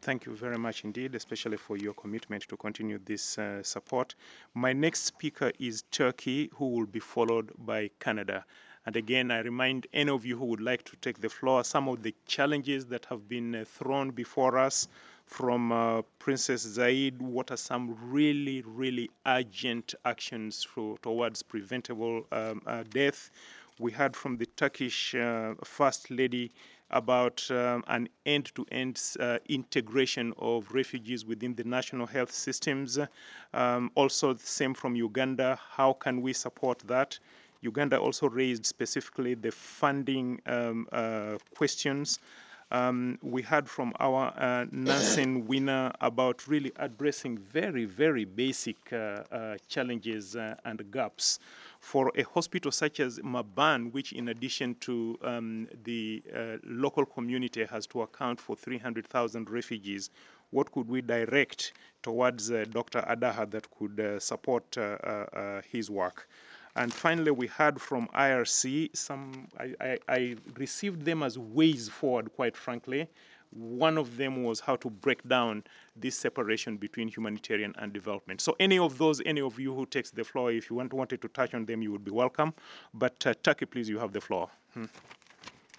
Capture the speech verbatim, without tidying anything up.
Thank you very much indeed, especially for your commitment to continue this uh, support. My next speaker is Turkey, who will be followed by Canada. And again, I remind any of you who would like to take the floor, some of the challenges that have been uh, thrown before us from uh, Princess Zayed. What are some really, really urgent actions for, towards preventable um, uh, death? We heard from the Turkish uh, First Lady about um, an end-to-end uh, integration of refugees within the national health systems. Um, also, the same from Uganda. How can we support that? Uganda also raised specifically the funding um, uh, questions. Um, we heard from our uh, Nansen winner about really addressing very, very basic uh, uh, challenges uh, and gaps. For a hospital such as Maban, which in addition to um, the uh, local community has to account for three hundred thousand refugees, what could we direct towards uh, Doctor Adaha that could uh, support uh, uh, uh, his work? And finally, we heard from I R C some, I, I, I received them as ways forward, quite frankly. One of them was how to break down this separation between humanitarian and development. So any of those, any of you who takes the floor, if you want, wanted to touch on them, you would be welcome. But uh, Turkey, please, you have the floor. Hmm.